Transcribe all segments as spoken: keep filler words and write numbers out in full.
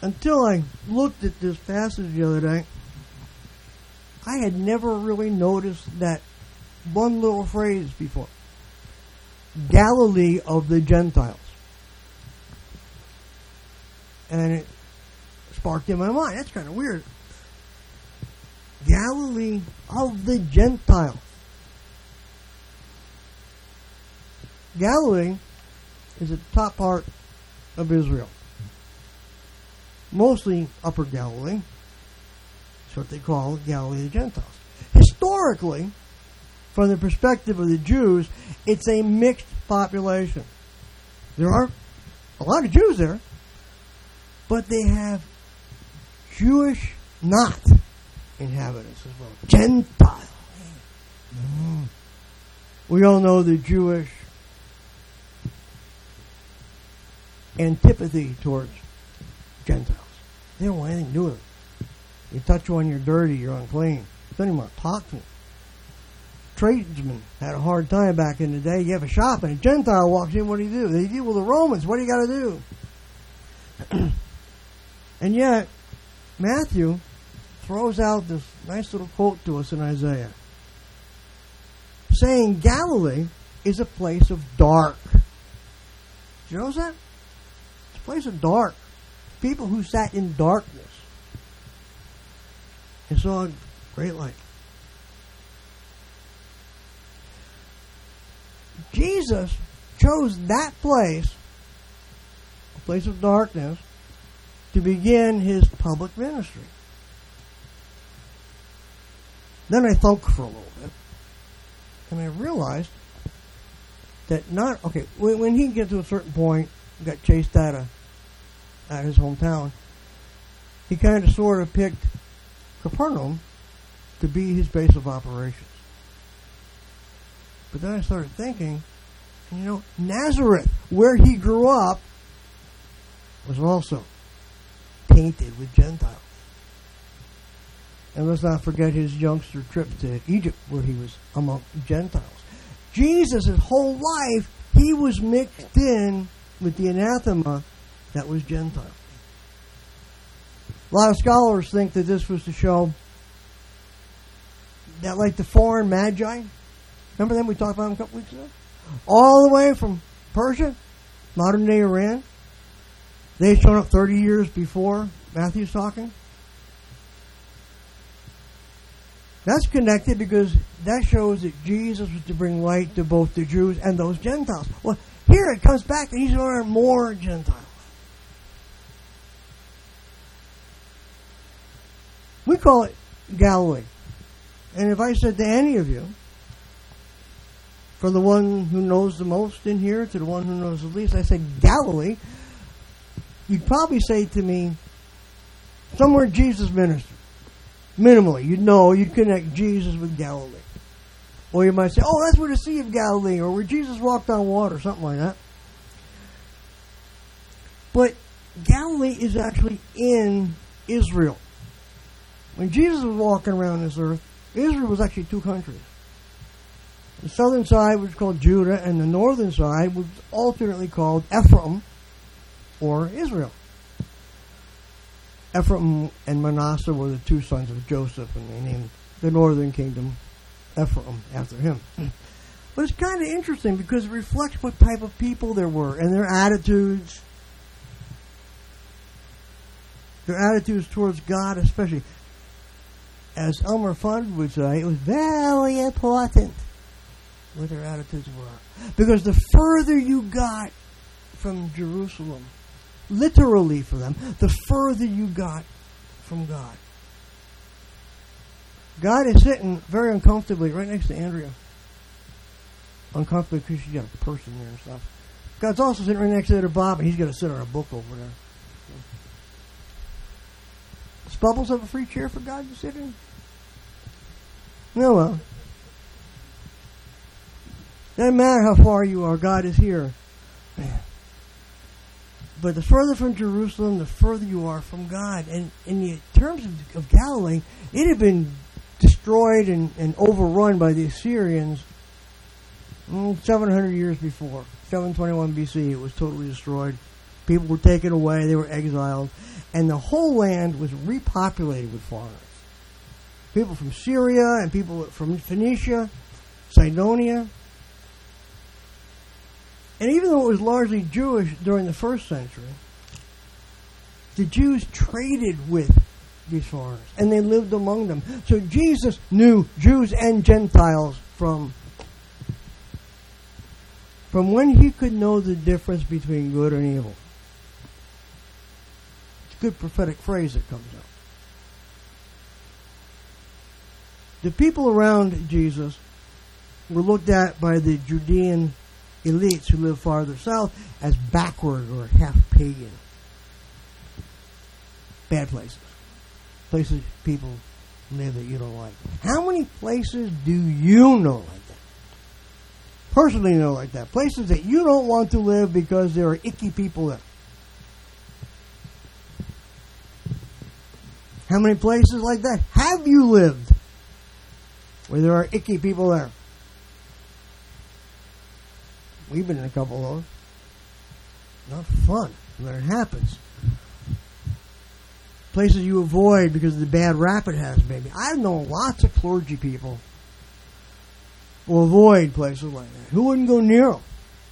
until I looked at this passage the other day, I had never really noticed that one little phrase before. Galilee of the Gentiles. And it sparked in my mind. That's kind of weird. Galilee of the Gentiles. Galilee is the top part of Israel. Mostly Upper Galilee. That's what they call Galilee of the Gentiles. Historically, from the perspective of the Jews, it's a mixed population. There are a lot of Jews there, but they have Jewish not inhabitants as well. Gentile. Mm. We all know the Jewish antipathy towards Gentiles. They don't want anything to do with it. You touch one, you're dirty, you're unclean. Don't even want to talk to them. Tradesmen had a hard time back in the day. You have a shop and a Gentile walks in, what do you do? They deal with the Romans. What do you got to do? And yet, Matthew throws out this nice little quote to us in Isaiah, saying Galilee is a place of dark. Did you notice that? It's a place of dark. People who sat in darkness and saw a great light. Jesus chose that place, a place of darkness, to begin his public ministry. Then I thought for a little bit, and I realized that not, okay, when, when he gets to a certain point, got chased out of, out of his hometown, he kind of sort of picked Capernaum to be his base of operations. But then I started thinking, you know, Nazareth, where he grew up, was also tainted with Gentiles. And let's not forget his youngster trip to Egypt, where he was among Gentiles. Jesus' whole life, he was mixed in with the anathema that was Gentile. A lot of scholars think that this was to show that, like the foreign magi, remember them we talked about them a couple weeks ago? All the way from Persia, modern day Iran. They had shown up thirty years before Matthew's talking. That's connected because that shows that Jesus was to bring light to both the Jews and those Gentiles. Well, here it comes back that he's going to learn more Gentiles. We call it Galilee. And if I said to any of you, from the one who knows the most in here to the one who knows the least, I said Galilee, you'd probably say to me, somewhere Jesus ministered. Minimally, you'd know, you'd connect Jesus with Galilee. Or you might say, oh, that's where the Sea of Galilee, or where Jesus walked on water, something like that. But Galilee is actually in Israel. When Jesus was walking around this earth, Israel was actually two countries. The southern side was called Judah, and the northern side was alternately called Ephraim, or Israel. Ephraim and Manasseh were the two sons of Joseph, and they named the northern kingdom Ephraim after him. But it's kind of interesting because it reflects what type of people there were and their attitudes. Their attitudes towards God, especially. As Elmer Fudd would say, it was very important what their attitudes were. Because the further you got from Jerusalem, literally for them, the further you got from God. God is sitting very uncomfortably right next to Andrea. Uncomfortably because she's got a person there and stuff. God's also sitting right next to Bob, and he's got to sit on a book over there. Does Bubbles have a free chair for God to sit in? No, well. Doesn't matter how far you are, God is here. Man. But the further from Jerusalem, the further you are from God. And in the terms of, of Galilee, it had been destroyed and, and overrun by the Assyrians mm, seven hundred years before. seven twenty-one B C, it was totally destroyed. People were taken away. They were exiled. And the whole land was repopulated with foreigners. People from Syria and people from Phoenicia, Sidonia. And even though it was largely Jewish during the first century, the Jews traded with these foreigners, and they lived among them. So Jesus knew Jews and Gentiles from, from when he could know the difference between good and evil. It's a good prophetic phrase that comes out. The people around Jesus were looked at by the Judean elites who lived farther south as backward or half-pagan. Bad places. Places people live that you don't like. How many places do you know like that? Personally know like that. Places that you don't want to live because there are icky people there. How many places like that have you lived where there are icky people there? We've been in a couple of those. Not fun when it happens. Places you avoid because of the bad rap it has, maybe. I know lots of clergy people who avoid places like that. Who wouldn't go near them?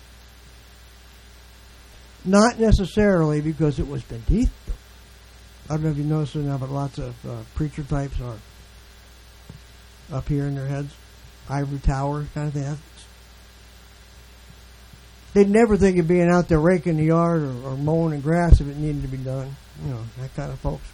Not necessarily because it was beneath them. I don't know if you noticed it now, but lots of uh, preacher types are up here in their heads. Ivory tower kind of thing. They'd never think of being out there raking the yard or, or mowing the grass if it needed to be done. You know, that kind of folks.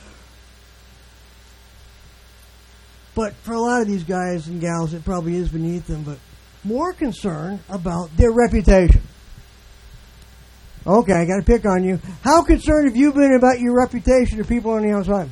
But for a lot of these guys and gals, it probably is beneath them, but more concerned about their reputation. Okay, I got to pick on you. How concerned have you been about your reputation to people on the outside?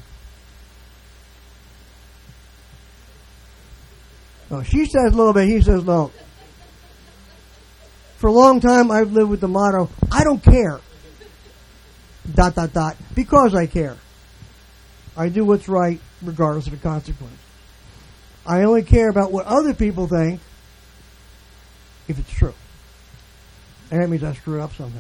Oh, she says a little bit, he says no. For a long time, I've lived with the motto, I don't care. Dot, dot, dot. Because I care. I do what's right regardless of the consequence. I only care about what other people think if it's true. And that means I screw it up somehow.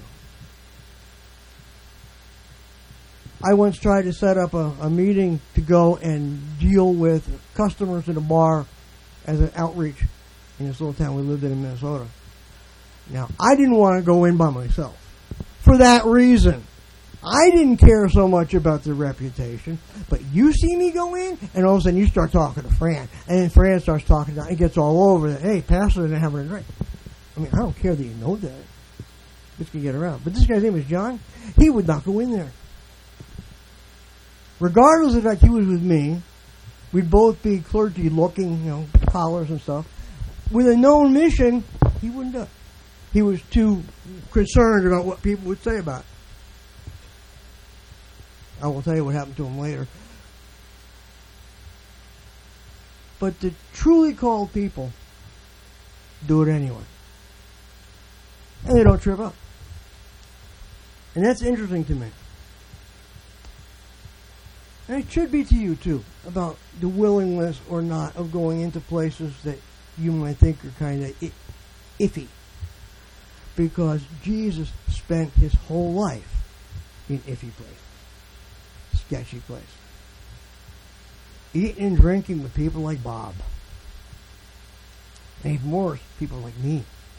I once tried to set up a, a meeting to go and deal with customers at a bar as an outreach in this little town we lived in in Minnesota. Now, I didn't want to go in by myself. For that reason. I didn't care so much about their reputation, but you see me go in, and all of a sudden you start talking to Fran, and then Fran starts talking, it gets all over that, hey, Pastor didn't have a drink. I mean, I don't care that you know that. This can get around. But this guy's name is John. He would not go in there. Regardless of the fact he was with me, we'd both be clergy looking, you know, collars and stuff. With a known mission, he wouldn't do it. He was too concerned about what people would say about it. I will tell you what happened to him later. But the truly called people do it anyway. And they don't trip up. And that's interesting to me. And it should be to you too, about the willingness or not of going into places that you might think are kind of iffy. Because Jesus spent his whole life in iffy places. Sketchy place. Eating and drinking with people like Bob. And even more, people like me.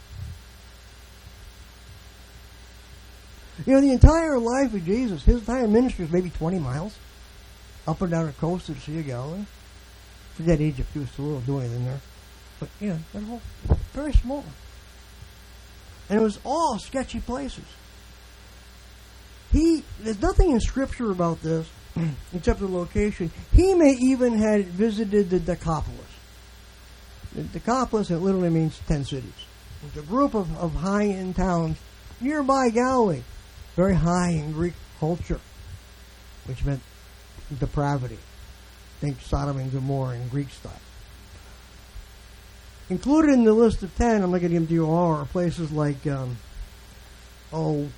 You know, the entire life of Jesus, his entire ministry is maybe twenty miles. Up and down the coast of the Sea of Galilee. Forget Egypt, he was too little to do anything there. But, you know, that whole, very small. And it was all sketchy places. He, there's nothing in Scripture about this, except the location. He may even had visited the Decapolis. The Decapolis, it literally means ten cities. It's a group of, of high-end towns nearby Galilee. Very high in Greek culture, which meant depravity. Think Sodom and Gomorrah in Greek style. Included in the list of ten, I'm not going to give you all, are places like, um, oh,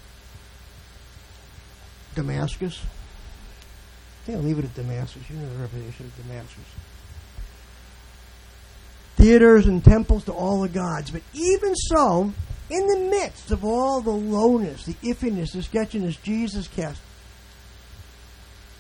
Damascus. I think I'll leave it at Damascus. You know the reputation of Damascus. Theaters and temples to all the gods. But even so, in the midst of all the lowness, the iffiness, the sketchiness, Jesus kept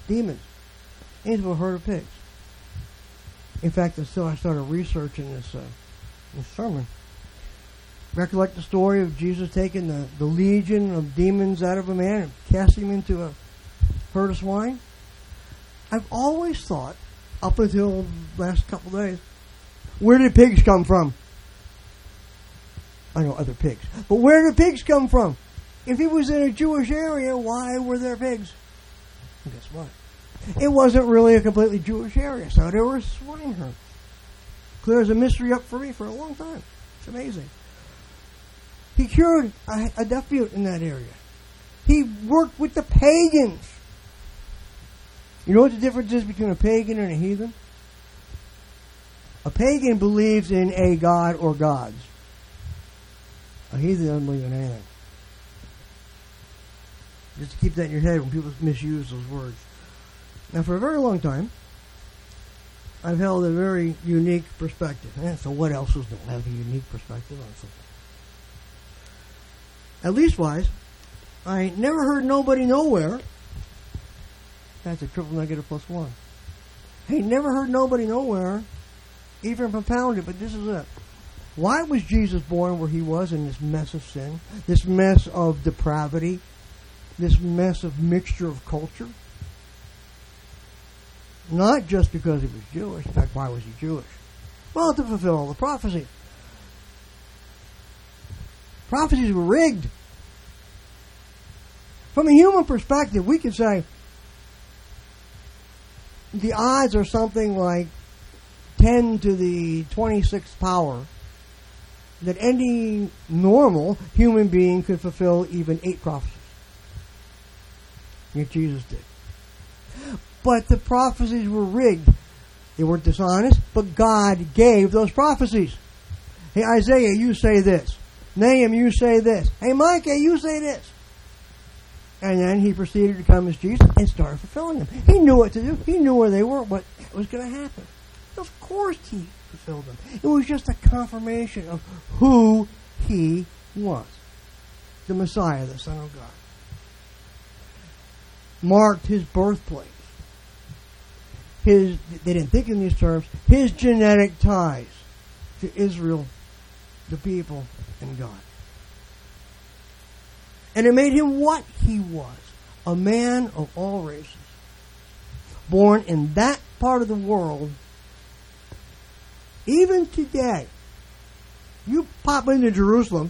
demons into a herd of pigs. In fact, until I started researching this, uh, this sermon, recollect the story of Jesus taking the, the legion of demons out of a man and casting him into a herd of swine? I've always thought, up until the last couple of days, where did pigs come from? I know other pigs. But where did pigs come from? If he was in a Jewish area, why were there pigs? And guess what? It wasn't really a completely Jewish area, so there were swine herds. Clears a mystery up for me for a long time. It's amazing. He cured a, a deaf mute in that area. He worked with the pagans. You know what the difference is between a pagan and a heathen? A pagan believes in a god or gods. A heathen doesn't believe in anything. Just to keep that in your head when people misuse those words. Now, for a very long time, I've held a very unique perspective. Eh, so what else is don't have a unique perspective on something? At least wise, I never heard nobody nowhere. That's a triple negative plus one. I never heard nobody nowhere even propound it, but this is it. Why was Jesus born where he was in this mess of sin, this mess of depravity, this mess of mixture of culture? Not just because he was Jewish. In fact, why was he Jewish? Well, to fulfill all the prophecies. Prophecies were rigged. From a human perspective, we could say the odds are something like ten to the twenty-sixth power that any normal human being could fulfill even eight prophecies. Yet Jesus did. But the prophecies were rigged. They were dishonest, but God gave those prophecies. Hey, Isaiah, you say this. Nahum, you say this. Hey, Micah, you say this. And then he proceeded to come as Jesus and started fulfilling them. He knew what to do. He knew where they were, what was going to happen. Of course he fulfilled them. It was just a confirmation of who he was. The Messiah, the Son of God. Marked his birthplace. His, they didn't think in these terms, his genetic ties to Israel, the people, and God. And it made him what he was, a man of all races, born in that part of the world. Even today, you pop into Jerusalem,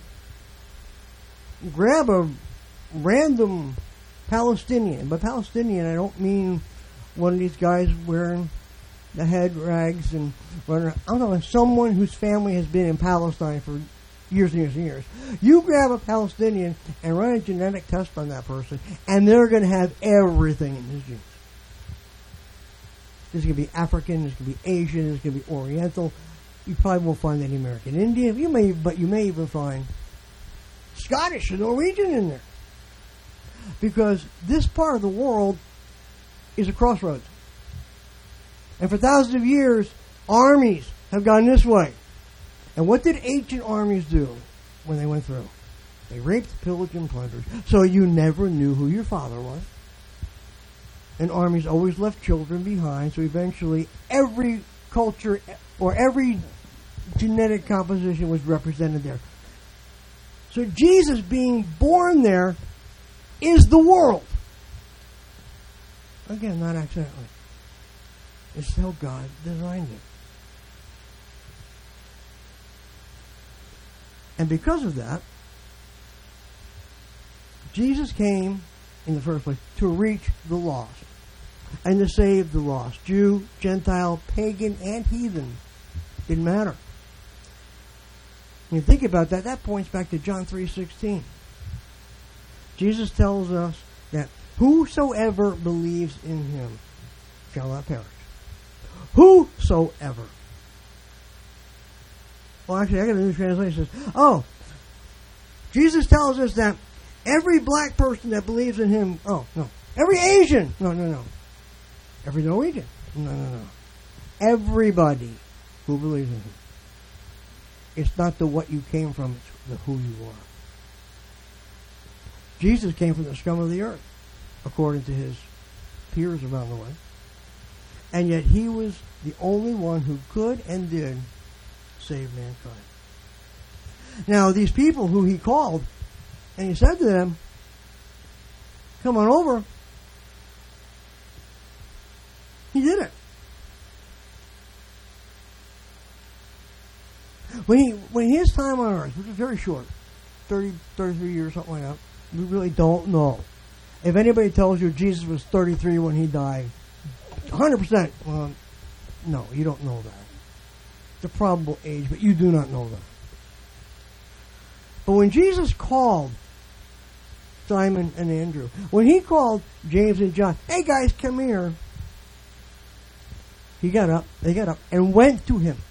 grab a random Palestinian. By Palestinian, I don't mean one of these guys wearing the head rags and running around. I'm talking about someone whose family has been in Palestine for years and years and years. You grab a Palestinian and run a genetic test on that person, and they're going to have everything in his genes. This is going to be African, this is going to be Asian, this is going to be Oriental. You probably won't find any American Indian. You may, but you may even find Scottish and Norwegian in there. Because this part of the world is a crossroads. And for thousands of years, armies have gone this way. And what did ancient armies do when they went through? They raped, pillaged, and plundered. So you never knew who your father was. And armies always left children behind. So eventually every culture or every genetic composition was represented there. So Jesus being born there is the world. Again, not accidentally. It's how God designed it. And because of that, Jesus came in the first place to reach the lost and to save the lost. Jew, Gentile, pagan, and heathen. Didn't matter. When you think about that, that points back to John three sixteen. Jesus tells us that whosoever believes in him shall not perish. Whosoever. Well, actually, I got a new translation that says, oh, Jesus tells us that every black person that believes in him, oh, no. Every Asian, no, no, no. Every Norwegian, no, no, no. Everybody who believes in him. It's not the what you came from, it's the who you are. Jesus came from the scum of the earth, according to his peers around the way. And yet he was the only one who could and did save mankind. Now, these people who he called, and he said to them, come on over. He did it. When he, when his time on earth, which was very short, thirty, thirty-three years, something like that, we really don't know. If anybody tells you Jesus was thirty-three when he died, one hundred percent, well, no, you don't know that. It's a probable age, but you do not know that. But when Jesus called Simon and Andrew, when he called James and John, hey guys, come here. He got up, they got up, and went to him.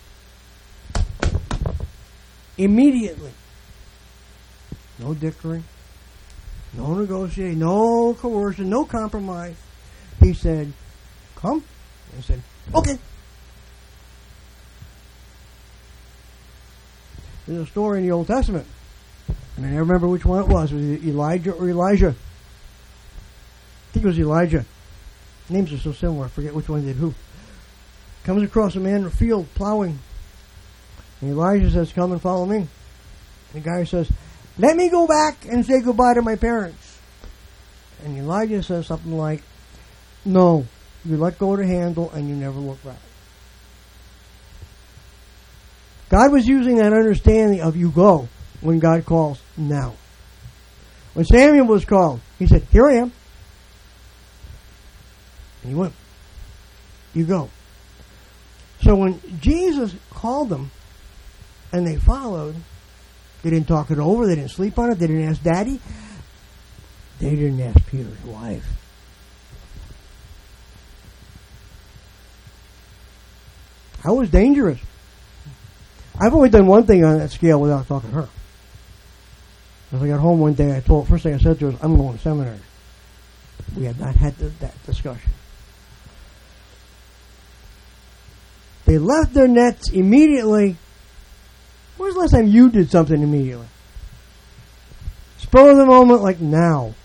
Immediately. No dickering, no negotiating, no coercion, no compromise. He said, come. They said, okay. There's a story in the Old Testament. I mean, I remember which one it was. Was it Elijah or Elijah? I think it was Elijah. Names are so similar, I forget which one did who. Comes across a man in a field plowing. And Elijah says, come and follow me. The guy says, let me go back and say goodbye to my parents. And Elijah says something like, no, you let go of the handle and you never look back. God was using that understanding of you go when God calls now. When Samuel was called, he said, here I am. And he went. You go. So when Jesus called them and they followed, they didn't talk it over, they didn't sleep on it, they didn't ask Daddy, they didn't ask Peter's wife. That was dangerous. I've only done one thing on that scale without talking to her. As I got home one day, I told, first thing I said to her was, I'm going to seminary. We had not had the, that discussion. They left their nets immediately. When was the last time you did something immediately? Spur of the moment, like now.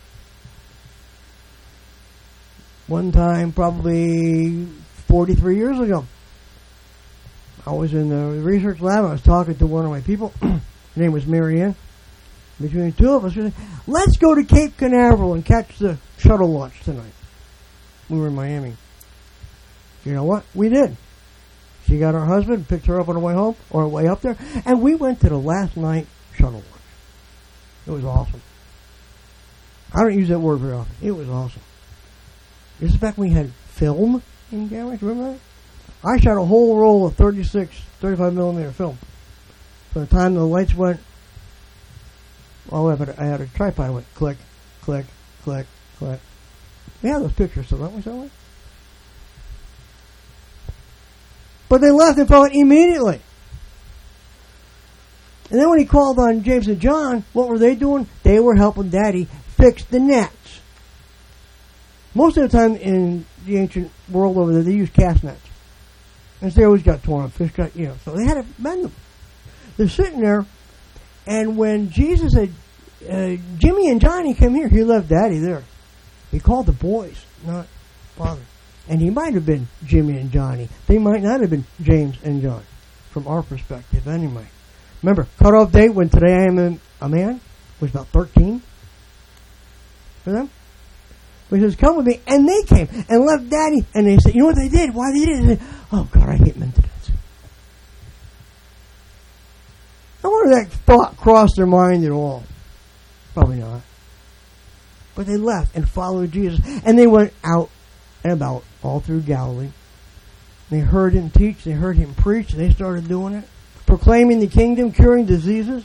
One time, probably forty-three years ago, I was in the research lab. I was talking to one of my people. Her name was Mary Ann. Between the two of us, we said, let's go to Cape Canaveral and catch the shuttle launch tonight. We were in Miami. You know what? We did. She got her husband, picked her up on the way home, or the way up there, and we went to the last night shuttle launch. It was awesome. I don't use that word very often. It was awesome. This is back when we had film in cameras, remember that? I shot a whole roll of thirty-six, thirty-five millimeter film. By the time the lights went, oh, I had a, I had a tripod went click, click, click, click. We have those pictures, so don't we, somewhere? But they left and followed immediately. And then when he called on James and John, what were they doing? They were helping Daddy fix the nets. Most of the time in the ancient world over there, they used cast nets. And so they always got torn up. Fish got, you know, so they had to mend them. They're sitting there, and when Jesus said, uh, Jimmy and Johnny, come here, he left Daddy there. He called the boys, not Father. And he might have been Jimmy and Johnny. They might not have been James and John, from our perspective anyway. Remember, cutoff date when today I am a man was about thirteen for them. But he says, come with me. And they came and left Daddy. And they said, you know what they did? Why they did it? They said, oh, God, I hate maintenance. I wonder if that thought crossed their mind at all. Probably not. But they left and followed Jesus. And they went out and about all through Galilee. They heard him teach. They heard him preach. They started doing it. Proclaiming the kingdom, curing diseases.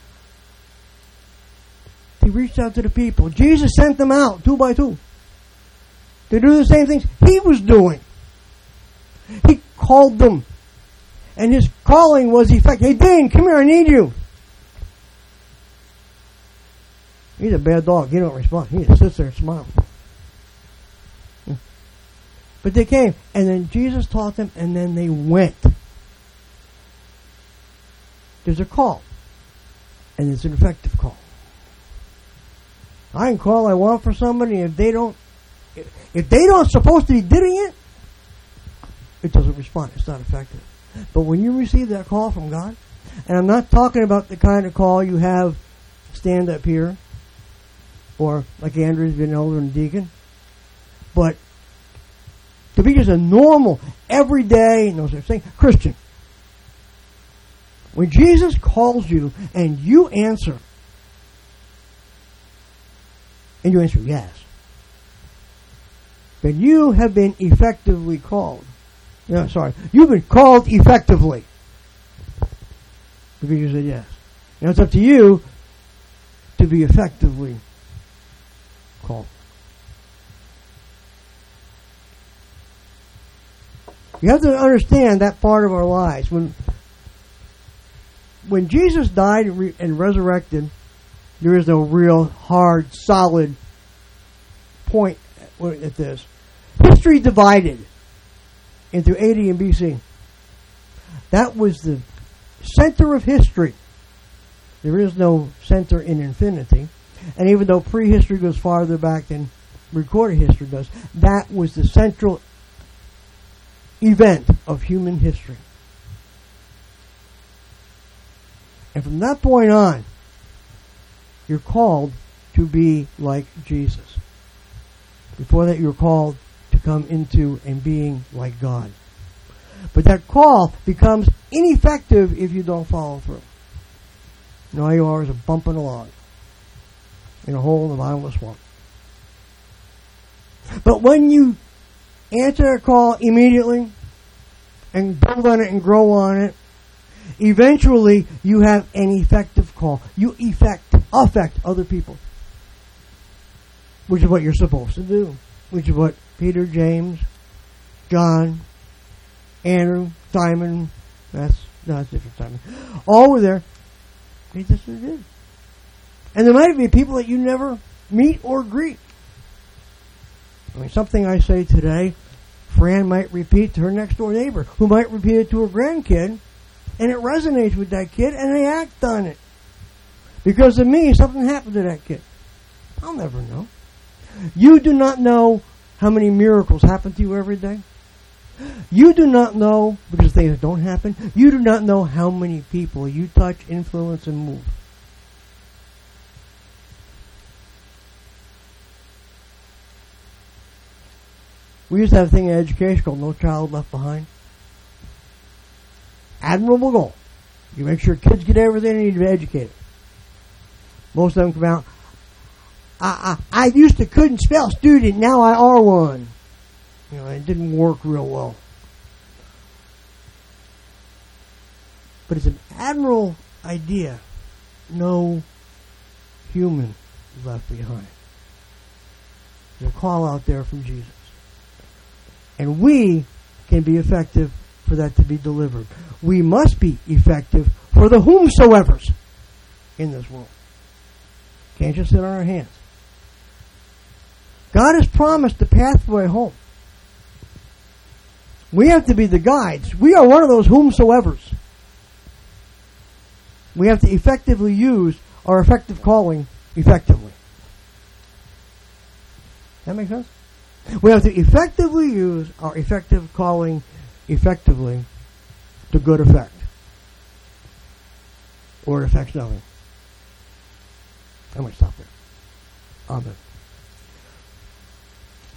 He reached out to the people. Jesus sent them out, two by two, to do the same things he was doing. He called them. And his calling was effective. Hey, Dean, come here, I need you. He's a bad dog. He don't respond. He just sits there and smiles. But they came, and then Jesus taught them, and then they went. There's a call, and it's an effective call. I can call I want for somebody, if they don't if they don't supposed to be doing it, it doesn't respond. It's not effective. But when you receive that call from God, and I'm not talking about the kind of call you have stand up here, or like Andrew's been elder and deacon, but to be just a normal, everyday, no such thing, Christian. When Jesus calls you and you answer, and you answer yes, then you have been effectively called. No, sorry. You've been called effectively. Because you said yes. Now it's up to you to be effectively called. You have to understand that part of our lives. When when Jesus died and resurrected, there is no real hard, solid point at this. History divided into A D and B C. That was the center of history. There is no center in infinity. And even though prehistory goes farther back than recorded history does, that was the central event of human history. And from that point on, you're called to be like Jesus. Before that, you're called to come into and being like God. But that call becomes ineffective if you don't follow through. And all you are is a bumping along in a hole in the bottomless swamp. But when you answer a call immediately and build on it and grow on it, eventually you have an effective call. You effect, affect other people. Which is what you're supposed to do. Which is what Peter, James, John, Andrew, Simon, that's, no, that's different Simon, all were there. They just did. And there might be people that you never meet or greet. I mean, something I say today, Fran might repeat to her next door neighbor, who might repeat it to her grandkid, and it resonates with that kid, and they act on it. Because of me, something happened to that kid. I'll never know. You do not know how many miracles happen to you every day. You do not know, because things don't happen, you do not know how many people you touch, influence, and move. We used to have a thing in education called No Child Left Behind. Admirable goal. You make sure kids get everything they need to be educated. Most of them come out, I, I, I used to couldn't spell student, now I are one. You know, it didn't work real well. But it's an admirable idea. No human left behind. There's a call out there from Jesus. And we can be effective for that to be delivered. We must be effective for the whomsoevers in this world. Can't just sit on our hands. God has promised the pathway home. We have to be the guides. We are one of those whomsoevers. We have to effectively use our effective calling effectively. That make sense? We have to effectively use our effective calling effectively to good effect. Or it affects nothing. I'm going to stop there. Amen.